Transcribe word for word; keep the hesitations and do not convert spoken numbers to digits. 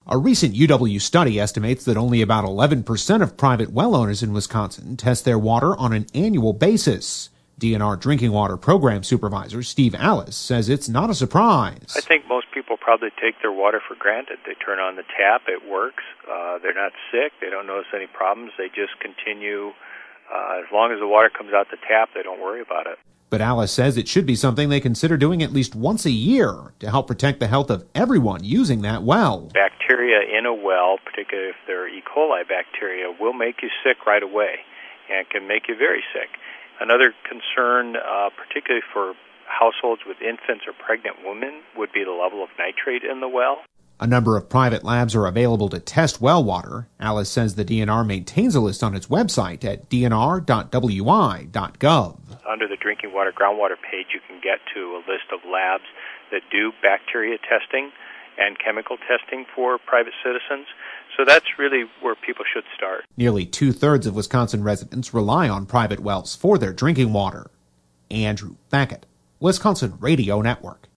A recent U W study estimates that only about eleven percent of private well owners in Wisconsin test their water on an annual basis. D N R Drinking Water Program Supervisor Steve Alice says it's not a surprise. I think most people probably take their water for granted. They turn on the tap, it works, uh, they're not sick, they don't notice any problems, they just continue. Uh, as long as the water comes out the tap, they don't worry about it. But Alice says it should be something they consider doing at least once a year to help protect the health of everyone using that well. Bacteria in a well, particularly if they're E. coli bacteria, will make you sick right away and can make you very sick. Another concern, uh, particularly for households with infants or pregnant women, would be the level of nitrate in the well. A number of private labs are available to test well water. Alice says the D N R maintains a list on its website at d n r dot w i dot gov. Under the drinking water groundwater page, you can get to a list of labs that do bacteria testing and chemical testing for private citizens. So that's really where people should start. Nearly two-thirds of Wisconsin residents rely on private wells for their drinking water. Andrew Thackett, Wisconsin Radio Network.